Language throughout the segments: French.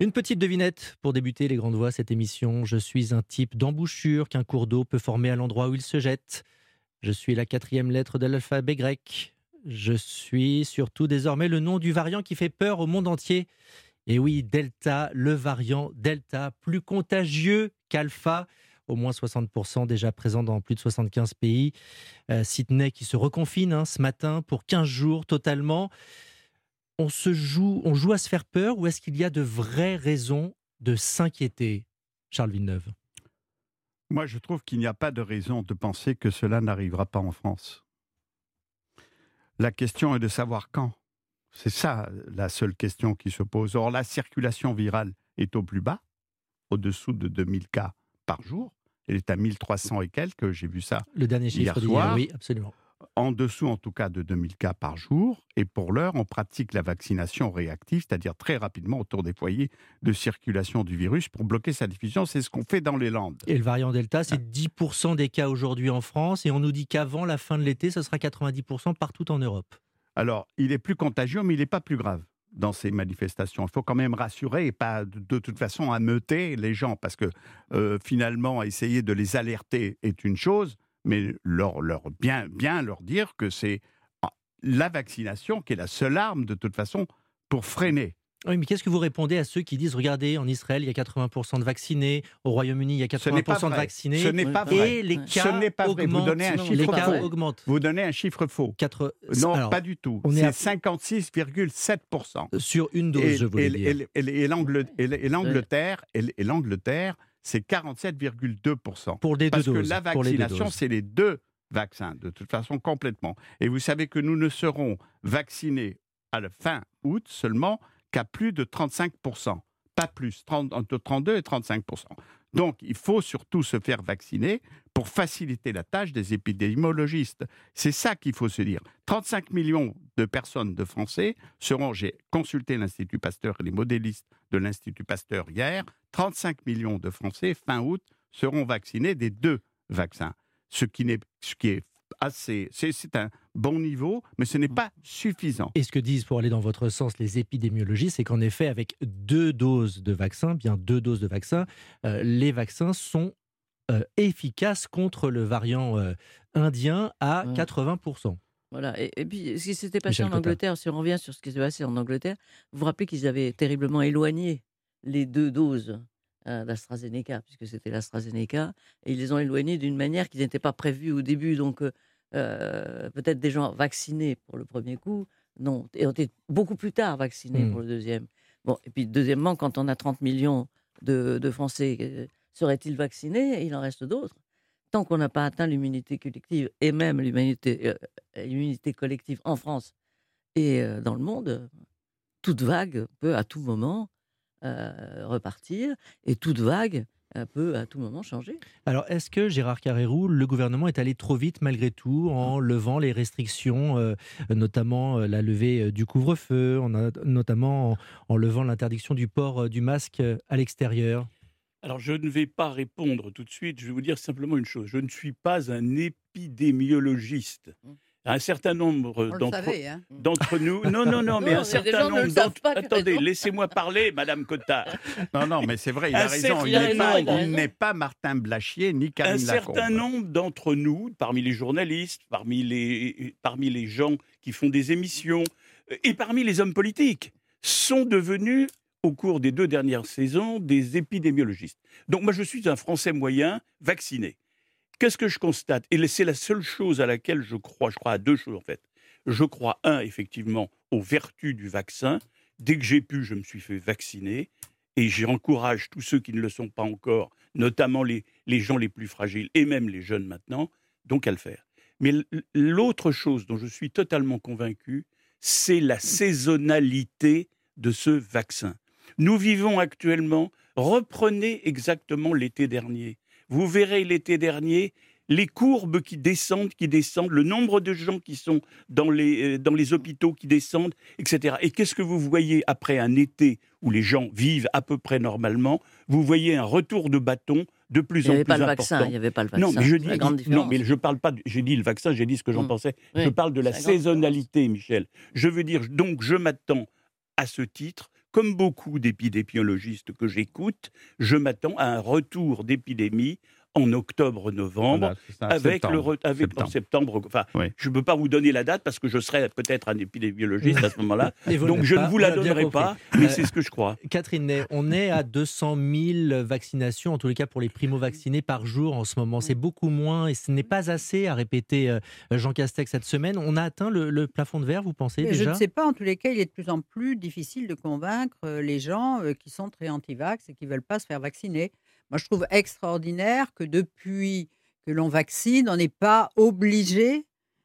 Une petite devinette pour débuter les grandes voix cette émission. Je suis un type d'embouchure qu'un cours d'eau peut former à l'endroit où il se jette. Je suis la 4e lettre de l'alphabet grec. Je suis surtout désormais le nom du variant qui fait peur au monde entier. Et oui, Delta, le variant Delta, plus contagieux qu'Alpha. Au moins 60% déjà présent dans plus de 75 pays. Sydney qui se reconfine ce matin pour 15 jours totalement. On joue à se faire peur ou est-ce qu'il y a de vraies raisons de s'inquiéter, Charles Villeneuve? Moi, je trouve qu'il n'y a pas de raison de penser que cela n'arrivera pas en France. La question est de savoir quand. C'est ça la seule question qui se pose. Or, la circulation virale est au plus bas, au-dessous de 2000 cas par jour. Elle est à 1300 et quelques, j'ai vu ça Le dernier chiffre hier d'hier, soir. oui, absolument. En dessous, en tout cas, de 2000 cas par jour. Et pour l'heure, on pratique la vaccination réactive, c'est-à-dire très rapidement autour des foyers de circulation du virus pour bloquer sa diffusion. C'est ce qu'on fait dans les Landes. Et le variant Delta, c'est 10% des cas aujourd'hui en France et on nous dit qu'avant la fin de l'été, ce sera 90% partout en Europe. Alors, il est plus contagieux, mais il n'est pas plus grave dans ces manifestations. Il faut quand même rassurer et pas de toute façon ameuter les gens, parce que finalement, essayer de les alerter est une chose, mais bien leur dire que c'est la vaccination qui est la seule arme de toute façon pour freiner. Oui, mais qu'est-ce que vous répondez à ceux qui disent, regardez, en Israël, il y a 80% de vaccinés, au Royaume-Uni, il y a 80% de vaccinés, Ce n'est pas vrai. et les cas Ce n'est pas vrai. augmentent. Vous donnez un chiffre les faux. cas augmentent. Vous donnez un chiffre faux. Non, Alors, pas du tout. on est C'est 56,7%. Sur une dose, je voulais dire. Et l'Angleterre, c'est 47,2%. Pour les deux Parce que doses. la Pour les deux vaccination, doses. c'est les deux vaccins, de toute façon, complètement. Et vous savez que nous ne serons vaccinés à la fin août seulement qu'à plus de 35%. Pas plus, entre 32 et 35%. Donc, il faut surtout se faire vacciner pour faciliter la tâche des épidémiologistes. C'est ça qu'il faut se dire. 35 millions de personnes, de Français, j'ai consulté l'Institut Pasteur et les modélistes de l'Institut Pasteur hier, 35 millions de Français, fin août, seront vaccinés des deux vaccins. Ce qui est assez, c'est un bon niveau, mais ce n'est pas suffisant. Et ce que disent, pour aller dans votre sens, les épidémiologistes, c'est qu'en effet, avec 2 doses de vaccin, les vaccins sont efficaces contre le variant indien à 80%. Voilà. Et puis, ce qui s'était passé Michel en Cotta. Angleterre, si on revient sur ce qui s'est passé en Angleterre, vous vous rappelez qu'ils avaient terriblement éloigné les 2 doses d'AstraZeneca, puisque c'était l'AstraZeneca, et ils les ont éloignés d'une manière qui n'était pas prévue au début. Donc, peut-être des gens vaccinés pour le premier coup ont été beaucoup plus tard vaccinés pour le deuxième. Bon, et puis, deuxièmement, quand on a 30 millions de Français, seraient-ils vaccinés? Il en reste d'autres. Tant qu'on n'a pas atteint l'immunité collective, et même l'immunité collective en France et dans le monde, toute vague peut à tout moment repartir, et toute vague peut à tout moment changer. Alors, est-ce que, Gérard Carrérou, le gouvernement est allé trop vite malgré tout en levant les restrictions, notamment la levée du couvre-feu, notamment en levant l'interdiction du port du masque à l'extérieur? Alors, je ne vais pas répondre tout de suite. Je vais vous dire simplement une chose. Je ne suis pas un épidémiologiste. Un certain nombre d'entre nous... Non, mais un certain nombre d'entre... Attendez, laissez-moi parler, Madame Cotta. Non, mais c'est vrai, il a raison. Il n'est pas Martin Blachier ni Karine Lacombe. Un certain nombre d'entre nous, parmi les journalistes, parmi les gens qui font des émissions, et parmi les hommes politiques, sont devenus, au cours des 2 dernières saisons, des épidémiologistes. Donc moi, je suis un Français moyen vacciné. Qu'est-ce que je constate? Et c'est la seule chose à laquelle je crois. Je crois à 2 choses, en fait. Je crois, effectivement, aux vertus du vaccin. Dès que j'ai pu, je me suis fait vacciner. Et j'encourage tous ceux qui ne le sont pas encore, notamment les gens les plus fragiles, et même les jeunes maintenant, donc à le faire. Mais l'autre chose dont je suis totalement convaincu, c'est la saisonnalité de ce vaccin. Nous vivons actuellement, reprenez exactement l'été dernier. Vous verrez l'été dernier, les courbes qui descendent, le nombre de gens qui sont dans les hôpitaux qui descendent, etc. Et qu'est-ce que vous voyez après un été où les gens vivent à peu près normalement? Vous voyez un retour de bâton de plus en plus important. Il n'y avait pas le vaccin. Non, mais je parle pas. J'ai dit le vaccin, j'ai dit ce que j'en pensais. Oui, je parle de la saisonnalité, Michel. Je veux dire, donc, je m'attends à ce titre comme beaucoup d'épidémiologistes que j'écoute, je m'attends à un retour d'épidémie en octobre-novembre, en septembre. Enfin, je ne peux pas vous donner la date parce que je serai peut-être un épidémiologiste à ce moment-là. Donc je ne vous la donnerai pas, mais c'est ce que je crois. Catherine Ney, on est à 200 000 vaccinations, en tous les cas pour les primo-vaccinés par jour en ce moment. C'est beaucoup moins et ce n'est pas assez, a répété Jean Castex cette semaine. On a atteint le plafond de verre, vous pensez déjà ? Je ne sais pas, en tous les cas, il est de plus en plus difficile de convaincre les gens qui sont très anti-vax et qui ne veulent pas se faire vacciner. Moi, je trouve extraordinaire que depuis que l'on vaccine, on n'est pas obligé,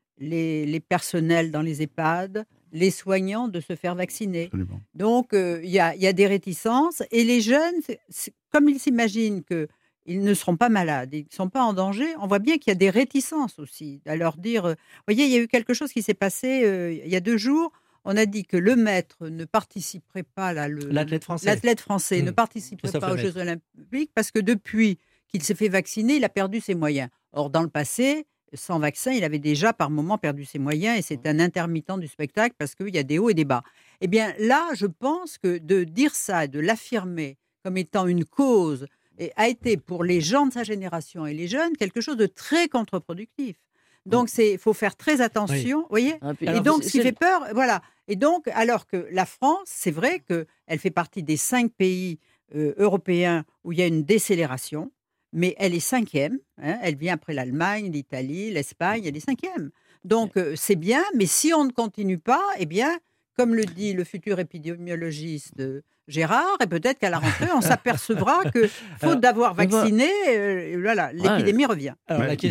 les personnels dans les EHPAD, les soignants, de se faire vacciner. Absolument. Donc, il y a des réticences. Et les jeunes, comme ils s'imaginent qu'ils ne seront pas malades, ils ne sont pas en danger, on voit bien qu'il y a des réticences aussi. À leur dire... Vous voyez, il y a eu quelque chose qui s'est passé il y a 2 jours. On a dit que le maître ne participerait pas, l'athlète français ne participerait pas aux Jeux Olympiques parce que depuis qu'il s'est fait vacciner, il a perdu ses moyens. Or, dans le passé, sans vaccin, il avait déjà par moment perdu ses moyens et c'est un intermittent du spectacle parce qu'il y a des hauts et des bas. Eh bien là, je pense que de dire ça et de l'affirmer comme étant une cause a été pour les gens de sa génération et les jeunes quelque chose de très contre-productif. Donc, il faut faire très attention, vous voyez. Et donc, ce qui fait peur, voilà. Et donc, alors que la France, c'est vrai qu'elle fait partie des 5 pays européens où il y a une décélération, mais elle est 5e. Elle vient après l'Allemagne, l'Italie, l'Espagne, elle est 5e. Donc, c'est bien, mais si on ne continue pas, eh bien, comme le dit le futur épidémiologiste Gérard, et peut-être qu'à la rentrée, on s'apercevra que, faute d'avoir vacciné, l'épidémie revient. Alors, il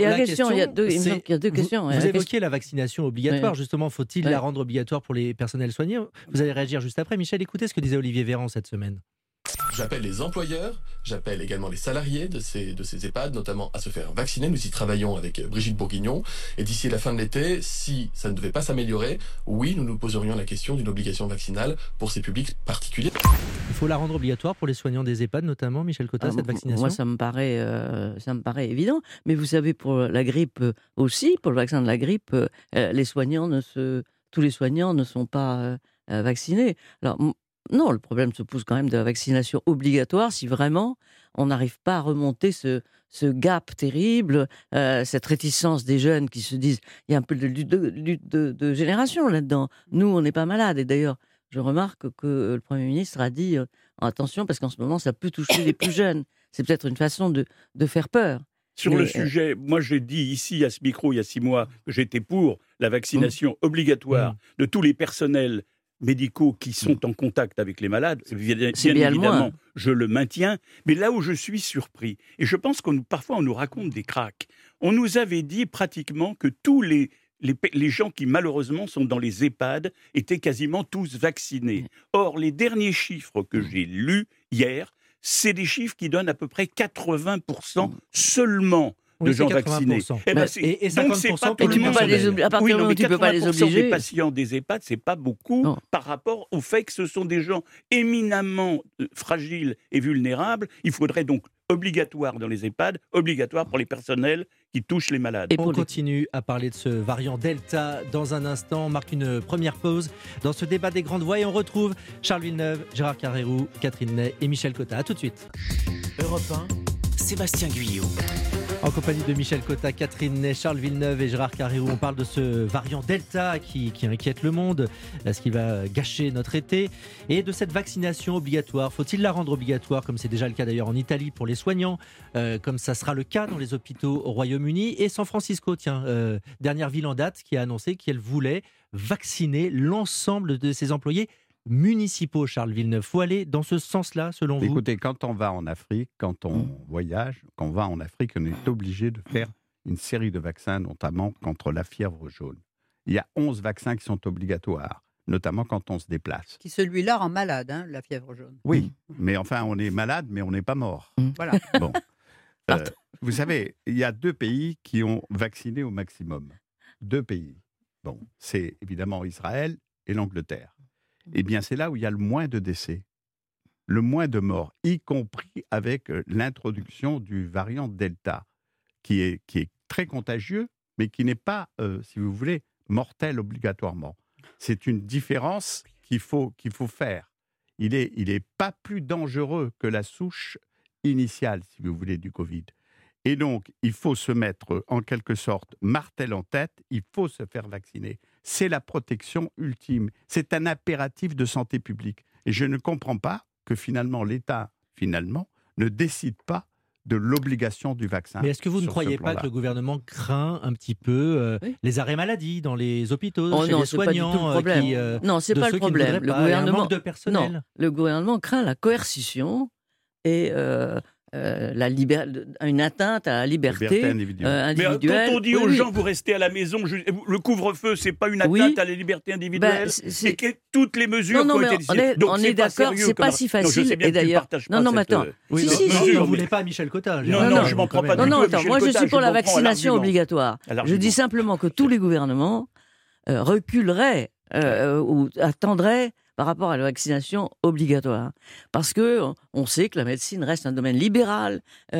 y a deux questions. Vous évoquiez la vaccination obligatoire, justement, faut-il la rendre obligatoire pour les personnels soignants ? Vous allez réagir juste après. Michel, écoutez ce que disait Olivier Véran cette semaine. J'appelle les employeurs, j'appelle également les salariés de ces EHPAD, notamment à se faire vacciner. Nous y travaillons avec Brigitte Bourguignon. Et d'ici la fin de l'été, si ça ne devait pas s'améliorer, oui, nous nous poserions la question d'une obligation vaccinale pour ces publics particuliers. Il faut la rendre obligatoire pour les soignants des EHPAD, notamment, Michel Cotta, cette vaccination ? Moi, ça me paraît évident. Mais vous savez, pour la grippe aussi, pour le vaccin de la grippe, tous les soignants ne sont pas vaccinés. Alors, non, le problème se pose quand même de la vaccination obligatoire si vraiment on n'arrive pas à remonter ce gap terrible, cette réticence des jeunes qui se disent il y a un peu de lutte de génération là-dedans. Nous, on n'est pas malades. Et d'ailleurs, je remarque que le Premier ministre a dit attention parce qu'en ce moment, ça peut toucher les plus jeunes. C'est peut-être une façon de faire peur. Sur le sujet, moi j'ai dit ici à ce micro il y a 6 mois que j'étais pour la vaccination obligatoire de tous les personnels médicaux qui sont en contact avec les malades, bien évidemment, je le maintiens, mais là où je suis surpris, et je pense parfois on nous raconte des cracks, on nous avait dit pratiquement que tous les gens qui malheureusement sont dans les EHPAD étaient quasiment tous vaccinés. Or, les derniers chiffres que j'ai lus hier, c'est des chiffres qui donnent à peu près 80% seulement de gens vaccinés. Et 50% pour le monde. À partir du moment où tu ne peux pas les obliger. Des patients des EHPAD, c'est pas beaucoup par rapport au fait que ce sont des gens éminemment fragiles et vulnérables. Il faudrait donc obligatoire dans les EHPAD, obligatoire pour les personnels qui touchent les malades. On continue à parler de ce variant Delta dans un instant. On marque une première pause dans ce débat des grandes voix et on retrouve Charles Villeneuve, Gérard Carrérou, Catherine Ney et Michel Cotta. A tout de suite. Europe 1, Sébastien Guyot. En compagnie de Michel Cotta, Catherine Ney, Charles Villeneuve et Gérard Carrérou, on parle de ce variant Delta qui inquiète le monde, ce qui va gâcher notre été, et de cette vaccination obligatoire. Faut-il la rendre obligatoire, comme c'est déjà le cas d'ailleurs en Italie pour les soignants, comme ça sera le cas dans les hôpitaux au Royaume-Uni et San Francisco, dernière ville en date qui a annoncé qu'elle voulait vacciner l'ensemble de ses employés municipaux, Charles Villeneuve. Faut aller dans ce sens-là, selon vous ? Écoutez, quand on va en Afrique, quand on voyage, quand on va en Afrique, on est obligé de faire une série de vaccins, notamment contre la fièvre jaune. Il y a 11 vaccins qui sont obligatoires, notamment quand on se déplace. Qui celui-là rend malade, la fièvre jaune. Oui, mais enfin, on est malade, mais on n'est pas mort. Voilà. Bon. Vous savez, il y a 2 pays qui ont vacciné au maximum. 2 pays. Bon, c'est évidemment Israël et l'Angleterre. Eh bien, c'est là où il y a le moins de décès, le moins de morts, y compris avec l'introduction du variant Delta, qui est très contagieux, mais qui n'est pas, si vous voulez, mortel obligatoirement. C'est une différence qu'il faut faire. il est pas plus dangereux que la souche initiale, si vous voulez, du Covid. Et donc, il faut se mettre, en quelque sorte, martel en tête, il faut se faire vacciner. C'est la protection ultime. C'est un impératif de santé publique. Et je ne comprends pas que finalement, l'État, ne décide pas de l'obligation du vaccin. Mais est-ce que vous ne sur ce croyez pas plan-là. que le gouvernement craint un petit peu Oui. les arrêts maladie dans les hôpitaux, Oh chez non, les c'est pas du tout soignants le problème. Non, c'est de pas ceux le qui ne problème. voudraient Le pas, et un gouvernement, manque de personnel. non, le gouvernement craint la coercition et une atteinte à la liberté individuelle. Mais individuelle. quand on dit Oui, aux oui. gens, vous restez à la maison, le couvre-feu, c'est pas une Oui. atteinte à la liberté individuelle. Ben, c'est- Et que toutes les mesures Non, non, qui ont mais été décidées. Donc, on c'est est pas d'accord, sérieux c'est pas comme- si Non, je facile. sais bien Et que tu d'ailleurs, partages non, pas non, mais cette, attends. Oui, Si, non, si, non, si. ne mais- voulez pas Michel Cotta. Non, non, je m'en prends pas quand du Non, même. non, tout, attends, Michel moi je Cotta, suis pour je la comprends vaccination l'argument. obligatoire. À l'argument. Je dis simplement que tous les gouvernements reculeraient ou attendraient par rapport à la vaccination obligatoire. Parce que on sait que la médecine reste un domaine libéral,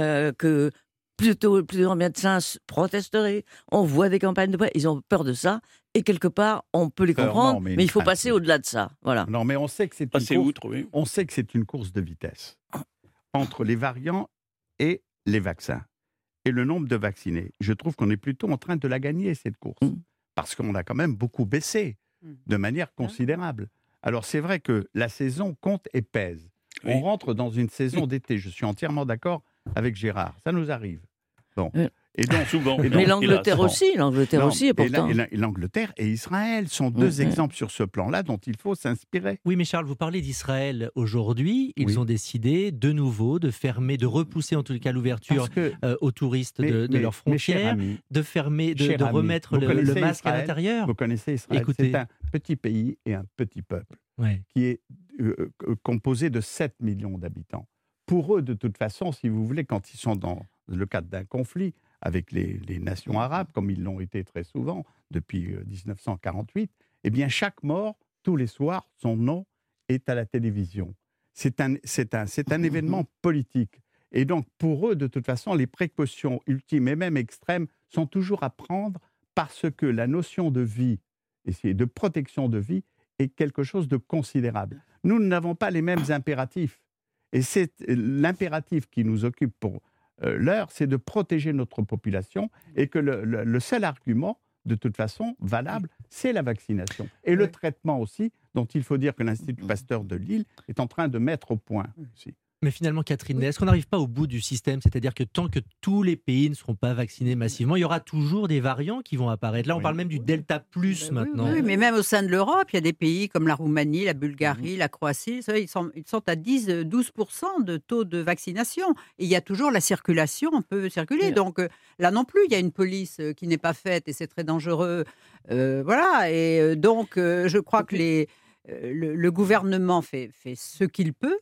que plusieurs médecins protesteraient. On voit des campagnes de presse, ils ont peur de ça. Et quelque part, on peut les Peur, comprendre, non, mais mais une il faut crainte, passer oui. au-delà de ça. Voilà. Non, mais on sait que c'est une Passer course. outre, oui. On sait que c'est une course de vitesse entre les variants et les vaccins. Et le nombre de vaccinés. Je trouve qu'on est plutôt en train de la gagner, cette course. Mm. Parce qu'on a quand même beaucoup baissé de manière considérable. Alors c'est vrai que la saison compte et pèse. Oui. On rentre dans une saison d'été. Je suis entièrement d'accord avec Gérard. Ça nous arrive. Bon. Oui. Et donc, Souvent. Et Mais donc, l'Angleterre hélas, aussi, l'Angleterre non, aussi, et pourtant. et l'Angleterre et Israël sont deux Mm. exemples sur ce plan-là dont il faut s'inspirer. Oui, mais Charles, vous parlez d'Israël aujourd'hui. Ils Oui. ont décidé de nouveau de fermer, de repousser en tout cas l'ouverture Parce que, aux touristes mais- de mais- leurs mes chers frontières, amis, de fermer, Cher de ami, remettre vous le connaissez masque à Israël, l'intérieur. vous connaissez Israël, Écoutez. c'est un petit pays et un petit peuple Ouais. qui est composé de 7 millions d'habitants. Pour eux, de toute façon, si vous voulez, quand ils sont dans le cadre d'un conflit avec les nations arabes, comme ils l'ont été très souvent depuis 1948, eh bien chaque mort, tous les soirs, son nom est à la télévision. C'est un événement politique. Et donc, pour eux, de toute façon, les précautions ultimes et même extrêmes sont toujours à prendre parce que la notion de vie et de protection de vie est quelque chose de considérable. Nous n'avons pas les mêmes impératifs. Et c'est l'impératif qui nous occupe pour l'heure, c'est de protéger notre population et que le seul argument, de toute façon, valable, c'est la vaccination. Et le traitement aussi, dont il faut dire que l'Institut Pasteur de Lille est en train de mettre au point aussi. Mais finalement, Catherine, est-ce qu'on n'arrive pas au bout du système? C'est-à-dire que tant que tous les pays ne seront pas vaccinés massivement, il y aura toujours des variants qui vont apparaître. Là, on Oui. parle même du Delta Plus maintenant. Oui, mais même au sein de l'Europe, il y a des pays comme la Roumanie, la Bulgarie, la Croatie, ça, ils sont à 10-12% de taux de vaccination. Et il y a toujours la circulation, on peut circuler. Oui. Donc là non plus, il y a une police qui n'est pas faite et c'est très dangereux. Voilà. Et donc, je crois que le gouvernement fait ce qu'il peut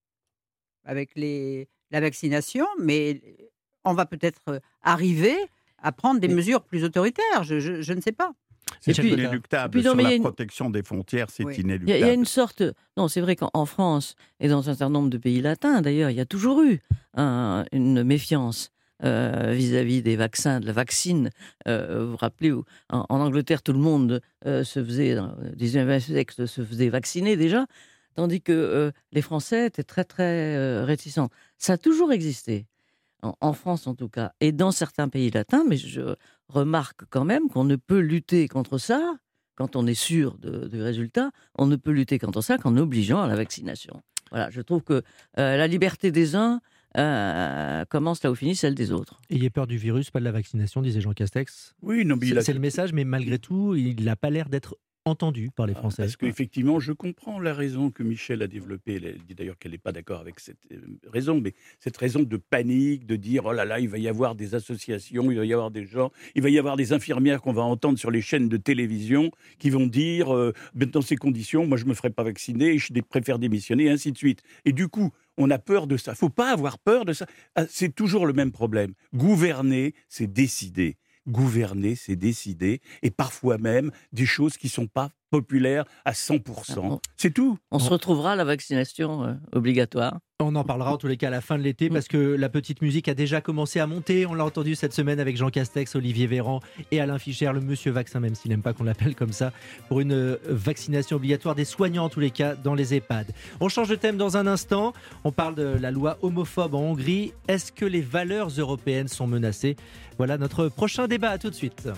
avec la vaccination, mais on va peut-être arriver à prendre des mesures plus autoritaires. Je ne sais pas. C'est puis- inéluctable. et puis non, Sur mais il y a la une- protection des frontières, c'est Oui. inéluctable. Il y a une sorte. Non, c'est vrai qu'en France et dans un certain nombre de pays latins, d'ailleurs, il y a toujours eu une méfiance vis-à-vis des vaccins, de la vaccine. Vous vous rappelez, en Angleterre, tout le monde se faisait, dans le 19e siècle, se faisait vacciner déjà, tandis que les Français étaient très, très réticents. Ça a toujours existé, en France en tout cas, et dans certains pays latins, mais je remarque quand même qu'on ne peut lutter contre ça, quand on est sûr du résultat, on ne peut lutter contre ça qu'en obligeant à la vaccination. Voilà, je trouve que la liberté des uns commence là où finit celle des autres. Ayez peur du virus, pas de la vaccination, disait Jean Castex. Oui, non, mais il a- C'est le message, mais malgré tout, il n'a pas l'air d'être entendu par les Français. Parce qu'effectivement, je comprends la raison que Michel a développée. Elle dit d'ailleurs qu'elle n'est pas d'accord avec cette raison, mais cette raison de panique, de dire oh là là, il va y avoir des associations, il va y avoir des gens, il va y avoir des infirmières qu'on va entendre sur les chaînes de télévision qui vont dire dans ces conditions, moi je ne me ferai pas vacciner, je préfère démissionner, et ainsi de suite. Et du coup, on a peur de ça. Il ne faut pas avoir peur de ça. C'est toujours le même problème. Gouverner, c'est décider. Gouverner, c'est décider, et parfois même des choses qui ne sont pas populaire à 100%. C'est tout. On se retrouvera à la vaccination obligatoire. On en parlera en tous les cas à la fin de l'été parce que la petite musique a déjà commencé à monter. On l'a entendu cette semaine avec Jean Castex, Olivier Véran et Alain Fischer, le monsieur vaccin, même s'il n'aime pas qu'on l'appelle comme ça, pour une vaccination obligatoire des soignants en tous les cas dans les EHPAD. On change de thème dans un instant. On parle de la loi homophobe en Hongrie. Est-ce que les valeurs européennes sont menacées ? Voilà notre prochain débat. À tout de suite.